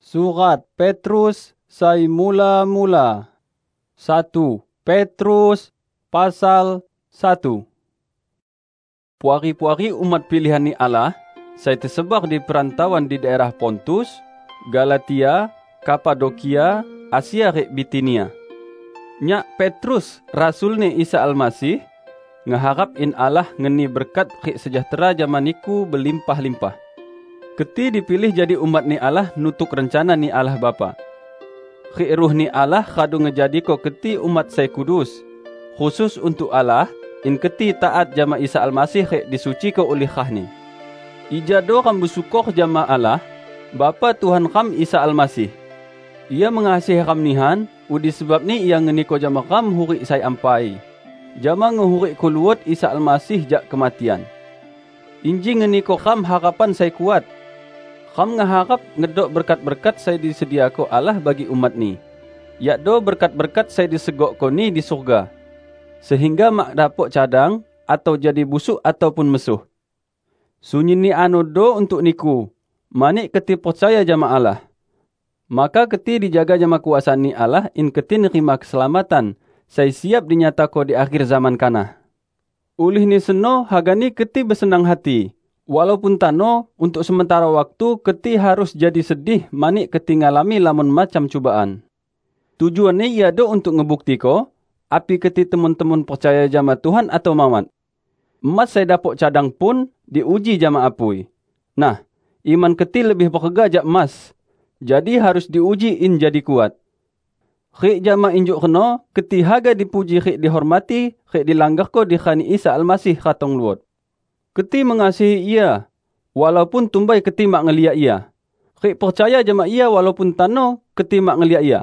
Surat Petrus sai mula-mula. 1 Petrus pasal 1. Puari-puari umat pilihan ni Allah, saya tersebar di perantauan di daerah Pontus, Galatia, Kapadokia, Asia rek Bitinia. Nyak Petrus, rasul ni Isa Almasih, ngeharap in Allah ngeni berkat rek sejahtera jamaniku berlimpah-limpah. Keti dipilih jadi umat ni Allah nutuk rencana ni Allah Bapa. Rek ruh ni Allah khadu ngejadi ko keti umat saya kudus. Khusus untuk Allah, in keti taat jama Isa Almasih rek disuci ko oleh khah ni. Ijado kam bersyukur jama Allah, Bapa Tuhan kam Isa Almasih. Ia mengasihi kam nihan, udi sebab ni ia ngeni ko jama kam hurik saya ampai. Jama ngehurik ko luot Isa Almasih jak kematian. Inji ngeni ko kam harapan saya kuat. Kam ngeharap ngedok berkat-berkat saya disedia ko Allah bagi umat ni. Yakdo berkat-berkat saya disegok ko ni di surga. Sehingga mak dapok cadang atau jadi busuk ataupun mesuh. Sunyi ni anu do untuk niku. Manik keti percaya jama Allah. Maka keti dijaga jama kuasa ni Allah in keti nerima keselamatan. Saya siap dinyata ko di akhir zaman kana. Ulih ni seno hagani keti bersenang hati. Walaupun tano, untuk sementara waktu, keti harus jadi sedih manik keti ngalami lamun macam cubaan. Tujuannya ia do untuk ngebukti ko, api keti temun-temun percaya jama Tuhan atau mamat. Emas saya dapok cadang pun diuji jama apui. Nah, iman keti lebih berharga jak emas. Jadi harus diuji in jadi kuat. Khik jama injuk kena, keti haga dipuji khik dihormati, khik dilanggar ko di khani Isa Almasih katong luot. Keti mengasihi ia, walaupun tumbai keti mak ngeliat ia. Khik percaya jama ia walaupun tano keti mak ngeliat ia.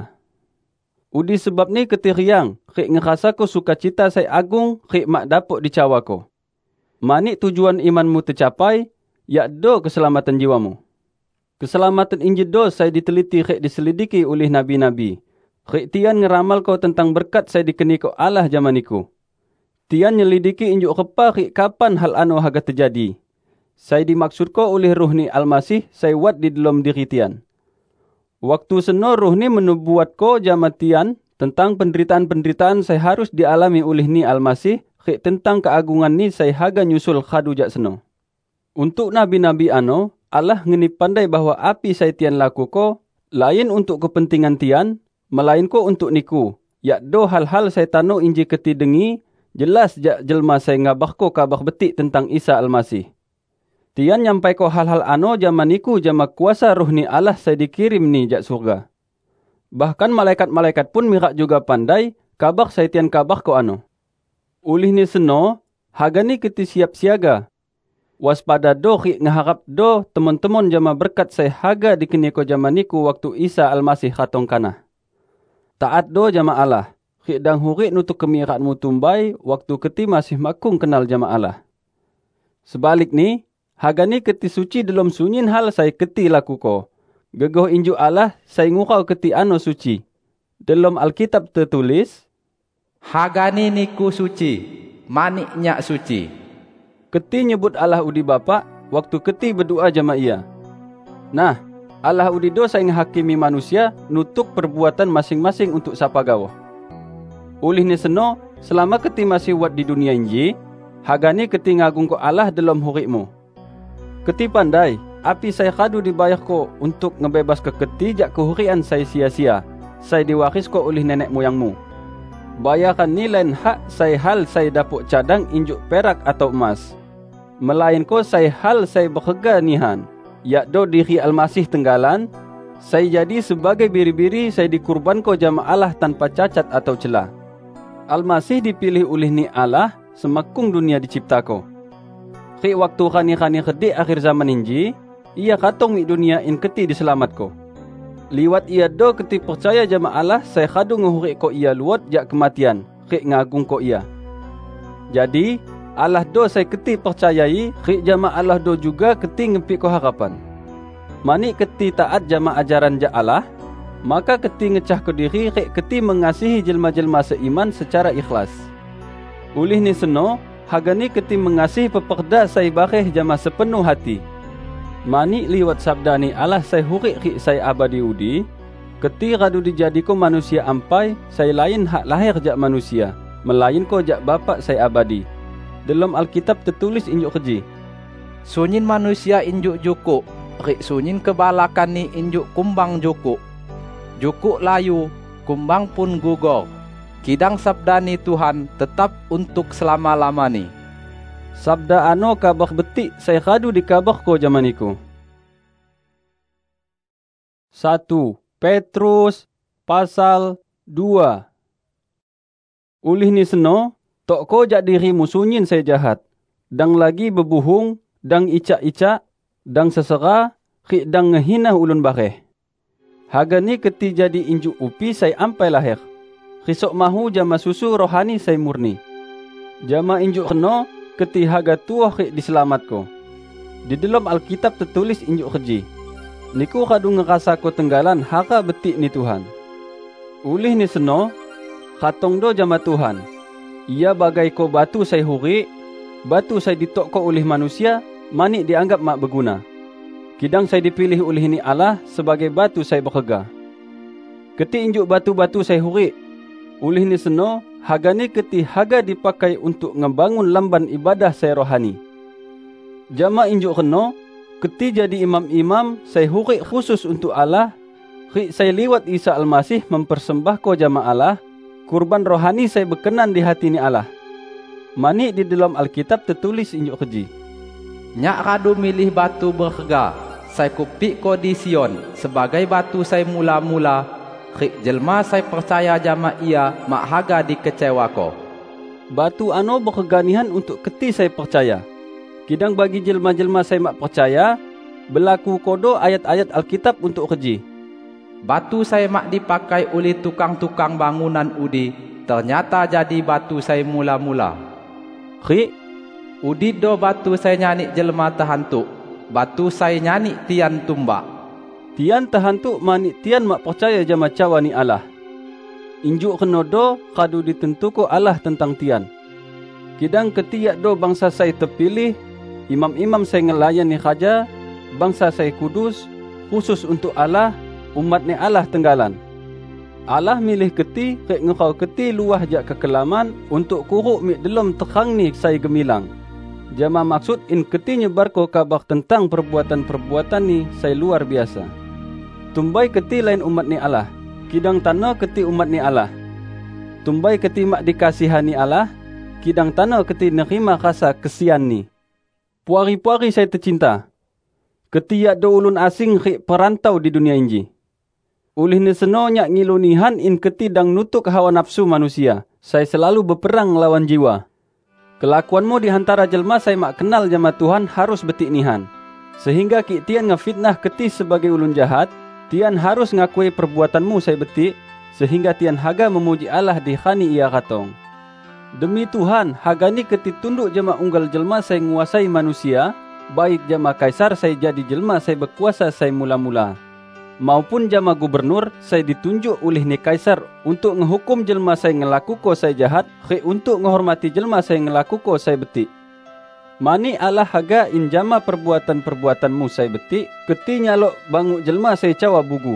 Udi sebab ni keti riang, khik ngerasa ko sukacita saya agung, khik mak dapok dicawa ko. Manik tujuan imanmu tercapai, yakdo keselamatan jiwamu. Keselamatan injedo saya diteliti khik diselidiki oleh nabi-nabi. Khik tian ngeramal ko tentang berkat saya dikeni ko Allah jamaniku. Tian nyelidiki injuk kepa khik kapan hal anu haga terjadi. Saya dimaksud ko oleh ruh ni Almasih, saya wat di dalam diri tian. Waktu seno ruh ni menubuat ko jama tian tentang penderitaan-penderitaan saya harus dialami oleh ni Almasih, khik tentang keagungan ni saya haga nyusul khadu jak seno. Untuk nabi-nabi ano, Allah ngeni pandai bahawa api saya tian laku ko, lain untuk kepentingan tian, melain ko untuk niku. Yakdo hal-hal saya tano inji keti dengi, jelas jak jelma saya ngabah ko kabar betik tentang Isa Almasih. Tian nyampai ko hal-hal ano jamaniku jama kuasa ruh ni Allah saya dikirim ni jak surga. Bahkan malaikat-malaikat pun mirak juga pandai kabar saya tian kabar ko ano. Ulih ni seno, haga ni keti siap siaga. Waspada do khik ngeharap do teman-teman jama berkat saya haga dikeni ko jamaniku waktu Isa Almasih katong kana. Taat do jama Allah. Khik dang hurik nutuk kemiratmu tumbai waktu keti masih makung kenal jama Allah. Sebalik ni, haga ni keti suci dalam sunyin hal saya keti laku ko. Gegoh injuk Allah saya ngurau keti ano suci. Dalam Alkitab tertulis, haga ni niku suci, maniknya suci. Keti nyebut Allah udi Bapa waktu keti berdoa jama ia. Nah, Allah udi do saya ngehakimi manusia nutuk perbuatan masing-masing untuk sapa gawah. Ulih ni seno, selama keti masih wat di dunia inji, haga ni keti ngagung ko Allah dalam hurikmu. Keti pandai, api saya khadu dibayar ko untuk ngebebas ke keti jak kehurian saya sia-sia. Saya diwaris ko oleh nenek moyangmu. Bayaran ni lain hak saya hal saya dapuk cadang injuk perak atau emas. Melain ko saya hal saya berharga nihan. Yakdo diri Almasih tenggalan, saya jadi sebagai biri-biri saya dikurban ko jama Allah tanpa cacat atau celah. Almasih dipilih oleh ni Allah semakung dunia dicipta ko. Khik waktu khani-khani kedik akhir zaman inji, ia katong mi dunia in keti diselamat ko. Liwat ia do keti percaya jama Allah saya khadu ngehurik ko ia luot jak kematian, khik ngagung ko ia. Jadi, Allah do saya keti percayai, khik jama Allah do juga keti ngepik ko harapan. Manik keti taat jama ajaran jak Allah, maka keti ngecah ke diri khik keti mengasihi jelma-jelma seiman secara ikhlas. Ulih ni seno, haga ni keti mengasihi peperda saya bakhih jama sepenuh hati. Mani liwat sabda ni Allah saya hurik rik saya abadi udi, keti radu dijadiko manusia ampai, saya lain hak lahir jak manusia, melain ko jak bapak saya abadi. Dalam Alkitab tertulis injuk keji. Sunyin manusia injuk jukuk, rik sunyin kebalakan ni injuk kumbang jukuk. Jukuk layu, kumbang pun gugur. Kidang sabda ni Tuhan tetap untuk selama-lama ni. Sabda ano kabar betik saya radu dikabar ko jamaniku. 1 Petrus pasal 2. Ulih ni seno, tok ko jak dirimu sunyin saya jahat. Dang lagi bebuhung, dang icak-icak, dang sesera, rik dang ngehina ulun bareh. Haga ni keti jadi injuk upi saya ampai lahir. Risok mahu jama susu rohani saya murni. Jama injuk keno, keti haga tuah rik diselamatko. Di dalam Alkitab tertulis injuk keji. Niku kadu ngerasa ko tenggalan haka betik ni Tuhan. Ulih ni seno, katong do jama Tuhan. Ia bagai ko batu saya hurik, batu saya ditok ko oleh manusia, manik dianggap mak berguna. Kidang saya dipilih oleh ni Allah sebagai batu saya berharga. Keti injuk batu-batu saya hurik. Ulih ni seno, haga ni keti haga dipakai untuk ngebangun lamban ibadah saya rohani. Jama injuk keno, keti jadi imam-imam saya hurik khusus untuk Allah, rik saya liwat Isa Al-Masih mempersembah ko jama Allah, kurban rohani saya berkenan di hati ni Allah. Manik di dalam Alkitab tertulis injuk keji. Nyak radu milih batu berharga, saya kupik ko di Sion sebagai batu saya mula-mula. Rik jelma saya percaya jama ia mak haga dikecewa ko. Batu ano berkeganihan untuk keti saya percaya. Kidang bagi jelma-jelma saya mak percaya, berlaku kodo ayat-ayat Alkitab untuk keji. Batu saya mak dipakai oleh tukang-tukang bangunan udi, ternyata jadi batu saya mula-mula. Rik, udi do batu saya nyanik jelma tahantuk, batu saya nyanik tian tumbak. Tian tahantuk manik tian mak percaya jama cawa ni Allah. Injuk keno do kadu ditentuko Allah tentang tian. Kidang ketiak do bangsa saya terpilih, imam-imam saya ngelayan ni khaja, bangsa saya kudus, khusus untuk Allah, umat ni Allah tenggalan. Allah milih keti, kek ngekau keti luah jak kekelaman, untuk kuruk mik dalam terang ni saya gemilang. Jama maksud in keti nyebar ko kabar tentang perbuatan-perbuatan ni saya luar biasa. Tumbai keti lain umat ni Allah, kidang tana keti umat ni Allah. Tumbai keti mak dikasihani Allah, kidang tana keti nerima rasa kesian ni. Puari-puari saya tercinta, keti yak do ulun asing rik perantau di dunia inji. Ulih ni seno nyak ngilunihan in keti dang nutuk hawa nafsu manusia. Saya selalu berperang lawan jiwa. Kelakuanmu di hantara jelma saya mak kenal jama Tuhan harus betik nihan. Sehingga ki tian ngefitnah keti sebagai ulun jahat, tian harus ngakui perbuatanmu saya betik, sehingga tian haga memuji Allah di khani ia katong. Demi Tuhan, haga ni keti tunduk jama unggal jelma saya nguasai manusia, baik jama kaisar saya jadi jelma saya berkuasa saya mula-mula. Maupun jama gubernur saya ditunjuk oleh ni kaisar untuk ngehukum jelma saya ngelaku ko saya jahat, rik untuk ngehormati jelma saya ngelaku ko saya betik. Mani Allah haga in jama perbuatan-perbuatanmu saya betik, keti nyalok banguk jelma saya cawa bugu.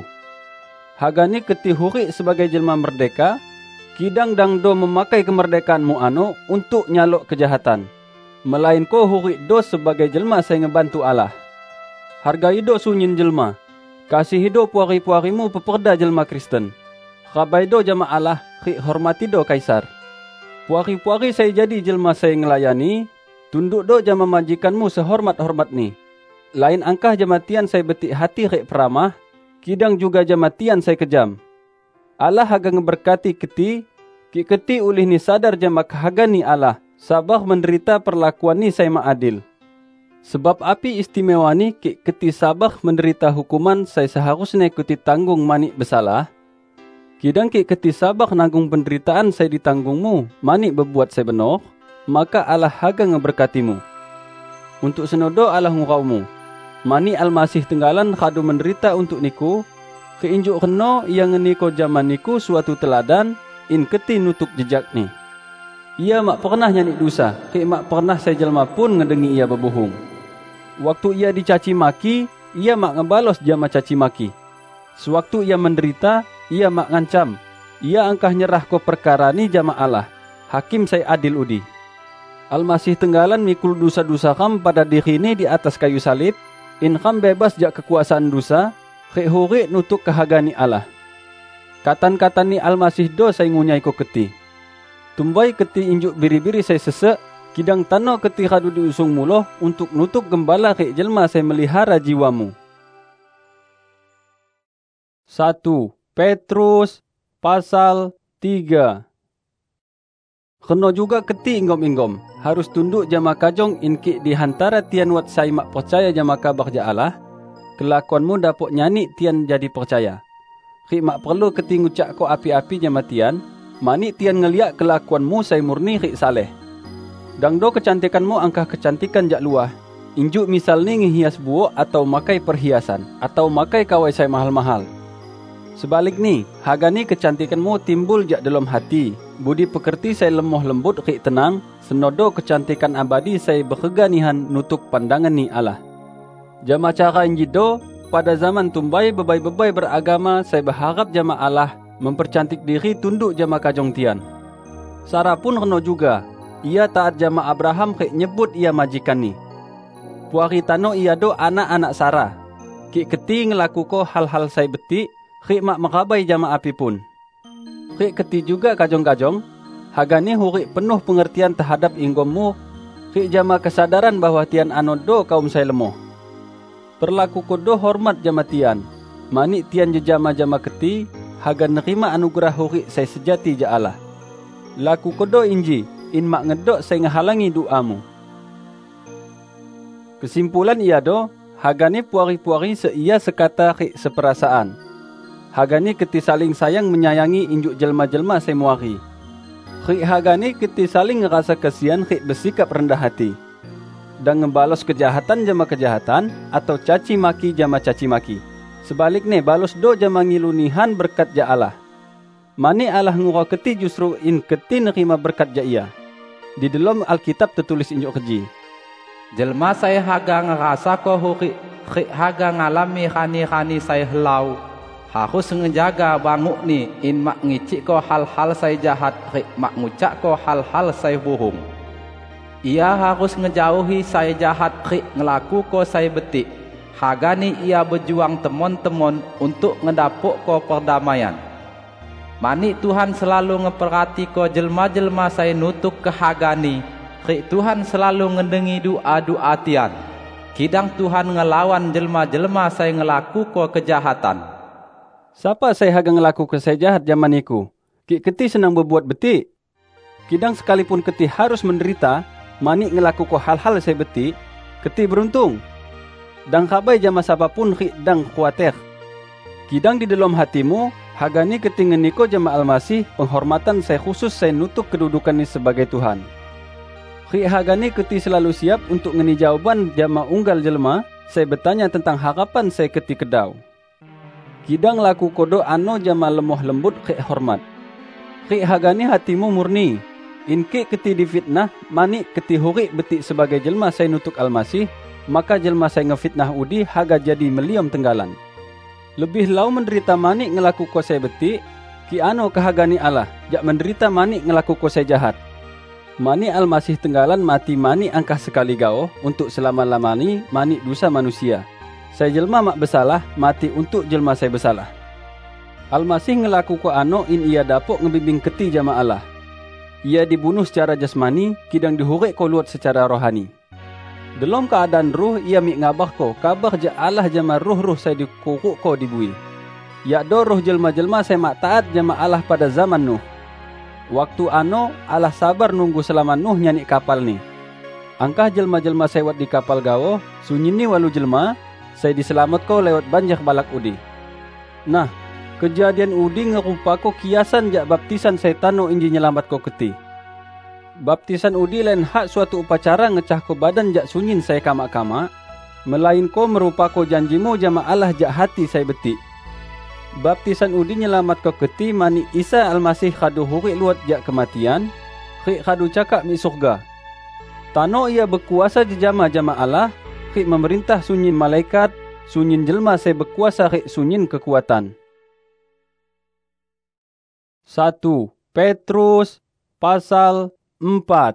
Haga ni keti hurik sebagai jelma merdeka, kidang dang do memakai kemerdekaanmu ano untuk nyalok kejahatan. Melain ko hurik do sebagai jelma saya ngebantu Allah. Hargai do sunyin jelma. Kasih hidup puari-puarimu peperda jelma Kristen. Rabai do jama Allah, rik hormati do kaisar. Puari-puari saya jadi jelma saya ngelayani, tunduk do jama majikanmu sehormat-hormat ni. Lain angkah jamatian saya betik hati rik peramah, kidang juga jamatian saya kejam. Allah haga ngeberkati keti, ki keti ulih ni sadar jama kehaga ni Allah, sabar menderita perlakuan ni saya mak adil. Sebab api istimewa ni ki keti sabar menderita hukuman saya seharusnya keti tanggung manik bersalah. Kidang ki keti sabar nanggung penderitaan saya ditanggungmu manik berbuat saya benar, maka Allah haga ngeberkatimu. Untuk senodo Allah nguraumu. Mani Al-Masih tenggalan kadu menderita untuk niku, keinjuk keno yang niko zaman niku suatu teladan in keti nutuk jejak ni. Ia mak pernah nyanik dosa, ke mak pernah saya jelma pun ngedengi ia berbohong. Waktu ia dicaci maki, ia mak ngebalos jama caci maki. Sewaktu ia menderita, ia mak ngancam. Ia angkah nyerah ko perkara ni jama Allah. Hakim sai adil udi. Almasih tenggalan mikul dosa-dosa kam pada diri ni di atas kayu salib. In kam bebas jak kekuasaan dosa, huri nutuk kehagani Allah. Katan-katan ni Almasih do saya ngunyai ko keti. Tumbai keti injuk biri-biri saya sesek. Kidang tano keti kadu diusung muloh untuk nutuk gembala ke jelma saya melihara jiwamu. 1 Petrus pasal 3. Kena juga keti inggom-inggom. Harus tunduk jama kajong inki di hantara tian wat saya mak percaya jama kabar ja Allah. Kelakuanmu dapok nyani tian jadi percaya. Ki mak perlu keti ngucak ko api-api jama tian. Mani tian ngeliak kelakuanmu saya murni ki saleh. Dang do kecantikanmu angkah kecantikan jak luah. Injuk misal ni ngehias buok atau makai perhiasan. Atau makai kawai saya mahal-mahal. Sebalik ni, haga ni kecantikanmu timbul jak dalam hati. Budi pekerti saya lemah lembut rik tenang. Senodo kecantikan abadi saya berkeganihan nutuk pandangan ni Allah. Jama cara injido, pada zaman tumbai bebai-bebai beragama saya berharap jama Allah mempercantik diri tunduk jama kajong tian. Sarah pun kena juga. Ia taat jama Abraham rik nyebut ia majikan ni. Puari tano ia do anak-anak Sarah. Ki keti ngelaku ko hal-hal saya betik, rik mak merabai jama api pun. Rik keti juga kajong-kajong, haga ni hurik penuh pengertian terhadap inggommu, rik jama kesadaran bahwa tian anodo kaum saya lemoh. Perlaku kodo hormat jama tian, mani tian jama-jama keti, haga nerima anugerah hurik saya sejati ja Allah. Laku kodo inji, in mak ngedok saya ngehalangi doamu. Kesimpulan ia do, haga ni puari-puari seia sekata rik seperasaan. Haga ni keti saling sayang menyayangi injuk jelma-jelma saya muari. Rik haga ni keti saling ngerasa kesian rik bersikap rendah hati. Dan ngebalos kejahatan jama kejahatan atau caci maki jama caci maki. Sebaliknya balos do jama ngilunihan berkat ja Allah. Mani Allah ngurau keti justru in keti nerima berkat ja ia. Di dalam Alkitab tertulis injuk keji. Jelma saya haga ngerasa ko huri haga ngalami khani-khani saya helau. Harus ngejaga banguk ni in mak ngicik ko hal-hal saya jahat mak ngucak ko hal-hal saya bohong. Ia harus ngejauhi saya jahat ngelaku ko saya betik. Haga ni ia berjuang temon-temon untuk ngedapuk ko perdamaian. Mani Tuhan selalu ngeperhati ko jelma-jelma saya nutuk ke haga ni. Tuhan selalu ngedengi doa-doa tian. Kidang Tuhan ngelawan jelma-jelma saya ngelaku ko kejahatan. Siapa saya haga ngelaku ke saya jahat zaman iku? Ki keti senang berbuat betik. Kidang sekalipun keti harus menderita, mani ngelaku ko hal-hal saya betik, keti beruntung. Dang kabai jama siapapun rik dang khawatir. Kidang di dalam hatimu, haga ni keti ngeniko jama Almasih, penghormatan saya khusus saya nutuk kedudukan ni sebagai Tuhan. Rik haga ni keti selalu siap untuk ngeni jawaban jama unggal jelma, saya bertanya tentang harapan saya keti kedau. Kidang laku kodo ano jama lemah lembut rik hormat. Rik haga ni hatimu murni. Inki keti difitnah, mani keti hurik betik sebagai jelma saya nutuk Almasih, maka jelma saya ngefitnah udi haga jadi meliam tenggalan. Lebih lau menderita mani ngelaku ko saya betik, ki ano kehagani Allah, jak menderita mani ngelaku ko saya jahat. Mani Almasih tenggalan mati mani angkah sekali gao, untuk selama-lamani mani dosa manusia. Saya jelma mak bersalah, mati untuk jelma saya bersalah. Almasih ngelaku ko ano in ia dapok ngebimbing keti jama Allah. Ia dibunuh secara jasmani, kidang dihurek ko luat secara rohani. Dalam keadaan ruh, ia mik ngabah ko, kabar ja Allah jama ruh-ruh saya dikuruk ko dibui. Ya do ruh jelma-jelma saya mak taat jama Allah pada zaman Nuh. Waktu ano, Allah sabar nunggu selama Nuh nyanik kapal ni. Angkah jelma-jelma saya wat di kapal gawo, sunyi ni walu jelma, saya diselamat ko lewat banjir balak udi. Nah, kejadian udi ngerupa ko kiasan jak baptisan saya tano inji nyelamat ko keti. Baptisan udi lain hak suatu upacara ngecah ko badan jak sunyin saya kamak-kamak, melain ko merupa ko janjimu jama Allah jak hati saya betik. Baptisan udi nyelamat ko keti mani Isa Almasih khadu hurik luat jak kematian, rik khadu cakap mi surga. Tano ia berkuasa jama-jama Allah, ki memerintah sunyin malaikat, sunyin jelma saya berkuasa ki sunyin kekuatan. 1 Petrus pasal 4.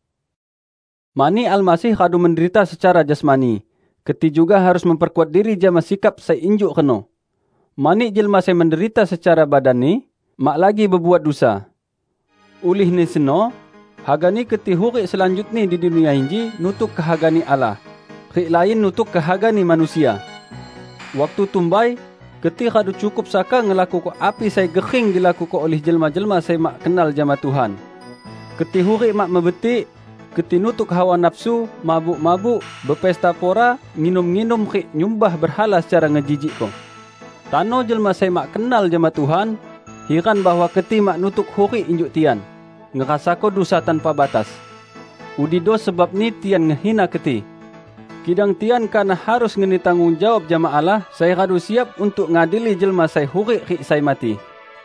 Mani Almasih kadu menderita secara jasmani, keti juga harus memperkuat diri jama sikap saya injuk keno. Mani jelma saya menderita secara badani, mak lagi berbuat dosa. Ulih ni seno, hagani keti huri selanjutnya di dunia inji nutuk kehagani Allah, rik lain nutuk kehagani manusia. Waktu tumbai, keti kadu cukup saka ngelaku ko api saya gehing dilaku ko oleh jelma-jelma saya mak kenal jama Tuhan. Keti huri mak mebetik, keti nutuk hawa nafsu, mabuk-mabuk, berpesta pora, nginum-nginum rik nyumbah berhala secara ngejijik ko. Tano jelma saya mak kenal jama Tuhan, hiran bahwa keti mak nutuk huri injuk tian, ngerasa ko dosa tanpa batas. Udido sebab ni tian ngehina keti. Kidang tian karena harus ngeni tanggung jawab jama Allah, saya kadu siap untuk ngadili jelma saya huri rik saya mati.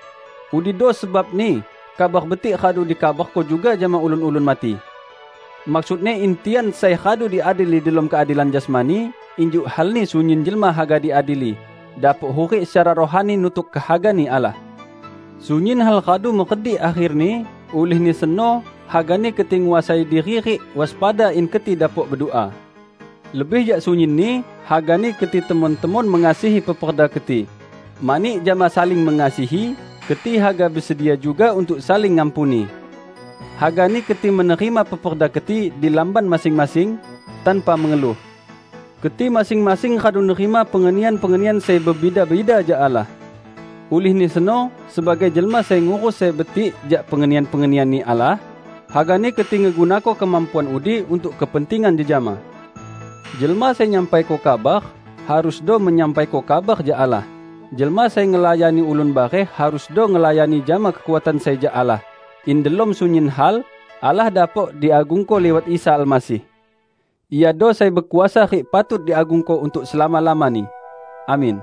Udido sebab ni, kabar betik kadu dikabar ko juga jama ulun-ulun mati. Maksudnya intian saya kadu diadili dalam keadilan jasmani, injuk hal ni sunyin jelma haga diadili, dapat huri secara rohani nutuk kehagani Allah. Sunyin hal kadu mekedi akhir ni, ulih ni seno, hagani keti nguasai diri rik waspada in keti dapat berdoa. Lebih jak sunyin ni, hagani keti teman-teman mengasihi peperda keti. Mani jama saling mengasihi, keti haga bersedia juga untuk saling ngampuni. Hagani keti menerima peperda keti di lamban masing-masing tanpa mengeluh. Keti masing-masing kadu nerima pengenian-pengenian saya berbida-bida ja Allah. Ulih ni seno, sebagai jelma saya ngurus saya betik jak pengenian-pengenian ni Allah, hagani keti ngegunako kemampuan udi untuk kepentingan jejama. Jelma saya nyampai ko kabar, harus do menyampai ko kabar ja Allah. Jelma saya ngelayani ulun bare, harus do ngelayani jama kekuatan saya ja Allah. In delom sunyin hal, Allah dapat diagungko lewat Isa Almasih. Ia do saya berkuasa rik patut diagungko untuk selama-lama ni. Amin.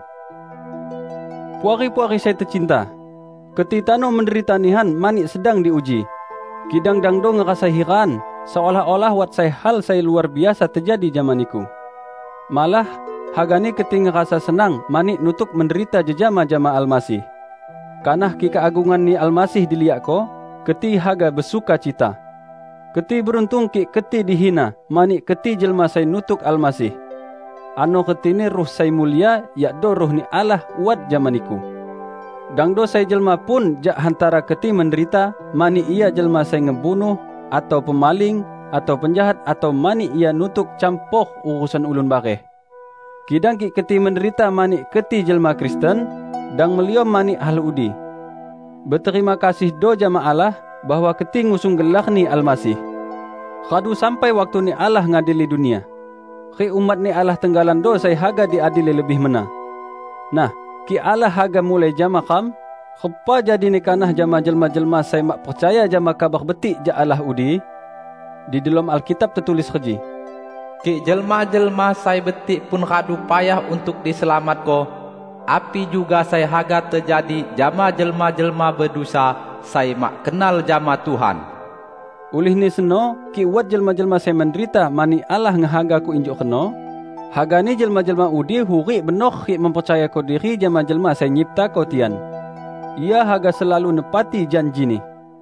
Puari-puari saya tercinta, ketitano menderita nihan mani sedang diuji. Kidang dangdo ngerasa hiran, seolah-olah wat saya hal saya luar biasa terjadi zamaniku. Malah, hagani keti ngerasa senang mani nutuk menderita jejama-jama Almasih. Kanah ki keagungan ni Almasih diliak ko, keti haga bersuka cita. Keti beruntung ki keti dihina, mani keti jelma saya nutuk Almasih. Ano keti ni ruh saya mulia, yakdo ruh ni Allah uat zamaniku. Dangdo saya jelma pun jak hantara keti menderita, mani ia jelma saya ngebunuh, atau pemaling, atau penjahat, atau mani ia nutuk campur urusan ulun bareh. Kidang ki keti menderita mani keti jelma Kristen, dang meliom mani hal udi. Berterima kasih do jama Allah, bahwa keti ngusung gelar ni Almasih. Kadu sampai waktu ni Allah ngadili dunia. Ki umat ni Allah tenggalan do saya haga diadili lebih mena. Nah, ki Allah haga mulai jama kam, kepa jadi ni kanah jama jelma-jelma saya mak percaya jama kabar betik ja Allah udi. Di dalam Alkitab tertulis keji. Ki jelma-jelma saya betik pun kadu payah untuk diselamat ko. Api juga saya haga terjadi jama jelma-jelma berdosa saya mak kenal jama Tuhan. Ulih ni seno, ki wat jelma-jelma saya menderita mani Allah ngehaga ku injuk keno. Haga ni jelma-jelma udi huri benoh ki mempercaya ko diri jelma-jelma saya nyipta ko tian. Ia haga selalu nepati janji ni.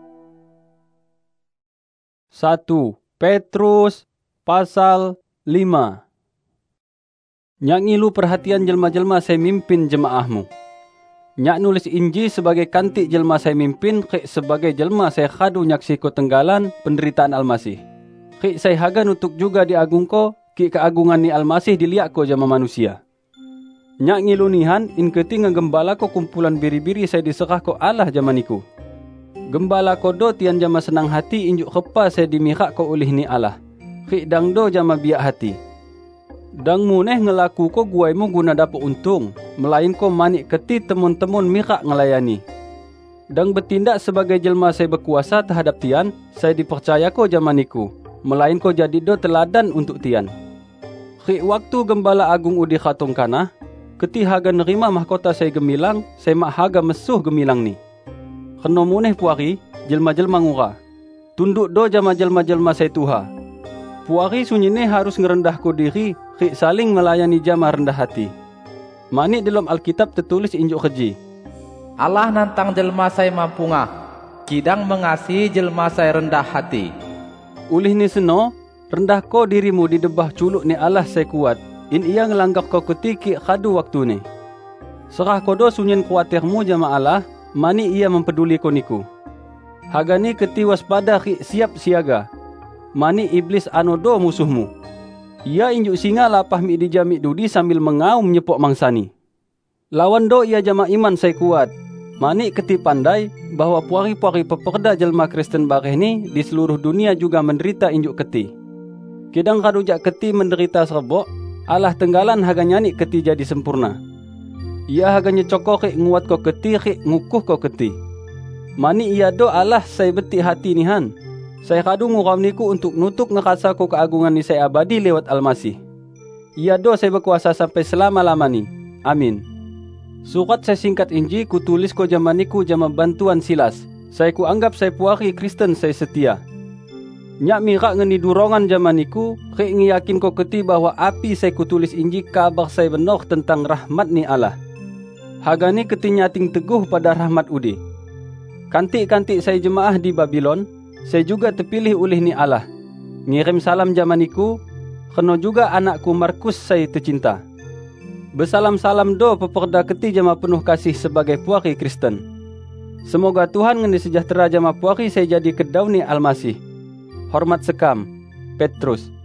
1 Petrus pasal 5. Nyak ngilu perhatian jelma-jelma saya mimpin jemaahmu. Nyak nulis inji sebagai kantik jelma saya mimpin, kek sebagai jelma saya khadu nyaksi ko tenggalan penderitaan Almasih. Kek saya haga nutuk juga diagung ko, kek keagungan ni Almasih diliak ko jama manusia. Nyak ngilu nihan, in keti ngegembala ko kumpulan biri-biri saya diserah ko Allah jamaniku. Gembala ko do tian jama senang hati injuk kepa saya dimirak ko oleh ni Allah. Kek dang do jama biak hati. Dang muneh ngelaku ko guaimu guna dapat untung, melain ko manik keti temun-temun mirak ngelayani. Dang bertindak sebagai jelma saya berkuasa terhadap tian, saya dipercaya ko jamaniku, melain ko jadi do teladan untuk tian. Rik waktu gembala agung udi khatung kanah, keti haga nerima mahkota saya gemilang, saya mak haga mesuh gemilang ni. Keno muneh puari, jelma-jelma ngura. Tunduk do jama jelma-jelma saya tuha. Puari sunyine harus ngerendah ko diri, rik saling melayani jama rendah hati. Mani dalam Alkitab tertulis injuk keji. Allah nantang jelma sai mampungah, kidang mengasihi jelma sai rendah hati. Ulih ni seno, rendah ko dirimu di debah culuk ni Allah sai kuat, in ia ngelanggak ko ketiki kadu waktu ni. Serah kodo sunyin kuatirmu jama Allah, mani ia mempeduli ko niku. Hagani keti waspada rik siap siaga, mani iblis anodo musuhmu. Ia injuk singa lapah mi dijamik dudi sambil mengaum nyepok mangsani. Lawan do ia jama iman sai kuat, mani keti pandai bahwa puari-puari peperda jelma Kristen bareh ni di seluruh dunia juga menderita injuk keti. Kidang kadujak keti menderita serbok, Allah tenggalan haga nyani keti jadi sempurna. Ia haga nyecokok rik nguat ko keti rik ngukuh ko keti. Mani ia do Allah sai beti hati nihan. Saya kadu ngurau niku untuk nutuk ngerasa ko keagungan ni saya abadi lewat Almasih. Ia do saya berkuasa sampai selama-lamani. Amin. Surat saya singkat inji ku tulis ko zaman niku jama bantuan Silas. Saya ku anggap saya puari Kristen saya setia. Nyak mirak ngeni durongan zaman niku, rik ngiyakin ko keti bahwa api saya ku tulis inji kabar saya benar tentang rahmat ni Allah. Hagani keti nyating teguh pada rahmat udi. Kantik-kantik saya jemaah di Babylon, saya juga terpilih oleh ni Allah. Ngirim salam zaman niku, kena juga anakku Markus saya tercinta. Bersalam-salam do peperda keti jama penuh kasih sebagai puari Kristen. Semoga Tuhan ngeni sejahtera jama puari saya jadi kedau ni Almasih. Hormat sekam, Petrus.